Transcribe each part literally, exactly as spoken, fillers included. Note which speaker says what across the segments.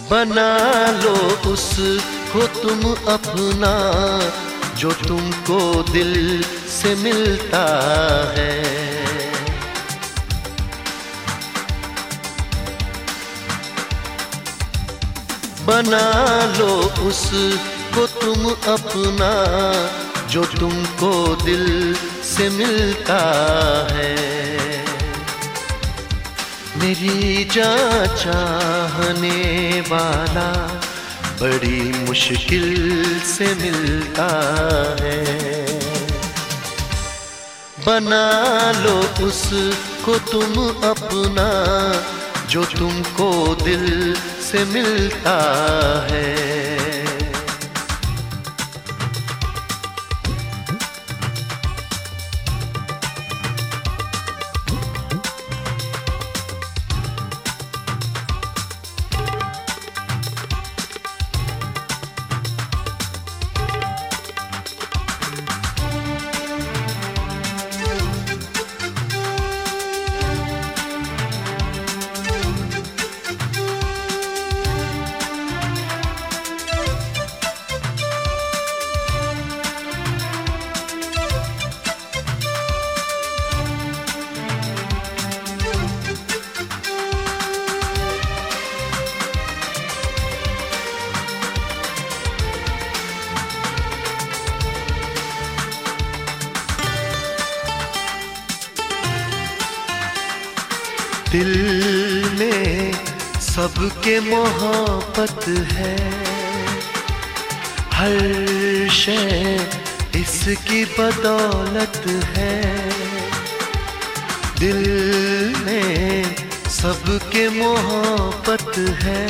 Speaker 1: बना लो उसको तुम अपना जो तुमको दिल से मिलता है। बना लो उसको तुम अपना जो तुमको दिल से मिलता है। मेरी जान चाहने वाला बड़ी मुश्किल से मिलता है। बना लो उसको तुम अपना जो तुमको दिल से मिलता है। दिल में सबके मोहब्बत है, हर शय इसकी बदौलत है। दिल में सबके मोहब्बत है,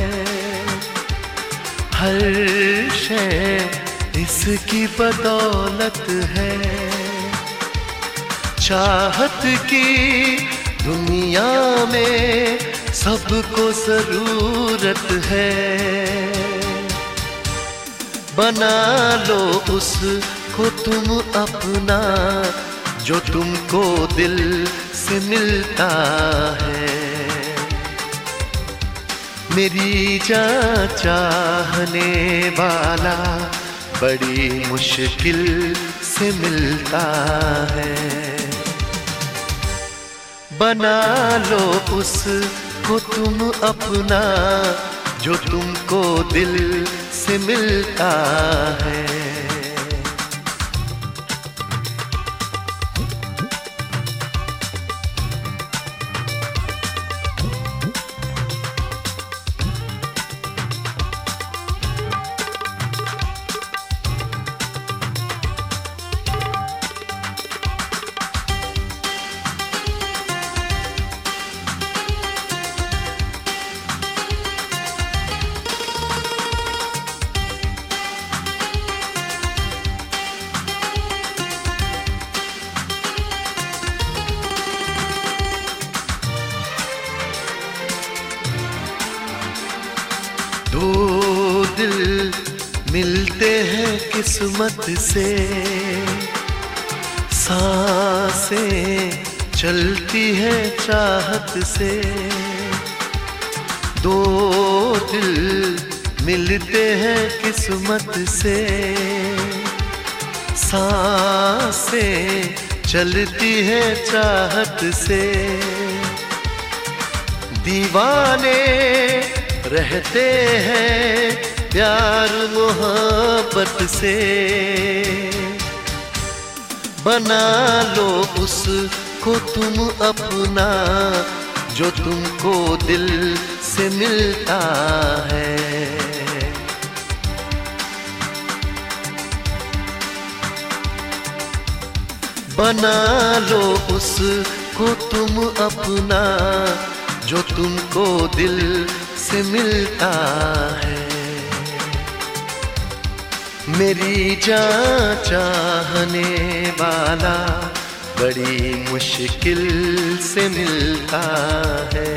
Speaker 1: हर शय इसकी बदौलत है। चाहत की दुनिया में सबको जरूरत है। बना लो उसको तुम अपना जो तुमको दिल से मिलता है। मेरी जान चाहने वाला बड़ी मुश्किल से मिलता है। बना लो उसको तुम अपना जो तुमको दिल से मिलता है। दो दिल मिलते हैं किस्मत से, सांसें चलती हैं चाहत से। दो दिल मिलते हैं किस्मत से, सांसें चलती हैं चाहत से। दीवाने रहते हैं प्यार मोहब्बत से। बना लो उसको तुम अपना जो तुमको दिल से मिलता है। बना लो उसको तुम अपना जो तुमको दिल से मिलता है। मेरी जान चाहने वाला बड़ी मुश्किल से मिलता है।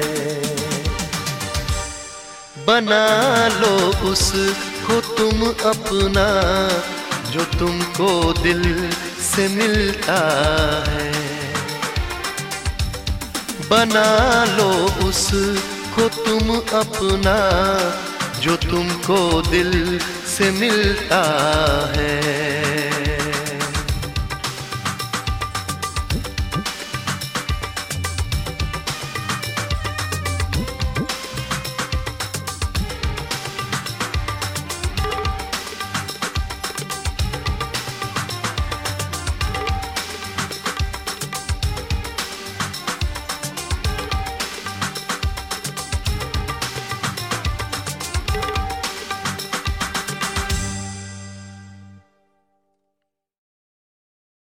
Speaker 1: बना लो उसको तुम अपना जो तुमको दिल से मिलता है। बना लो उसको तुम अपना जो तुमको दिल से मिलता है।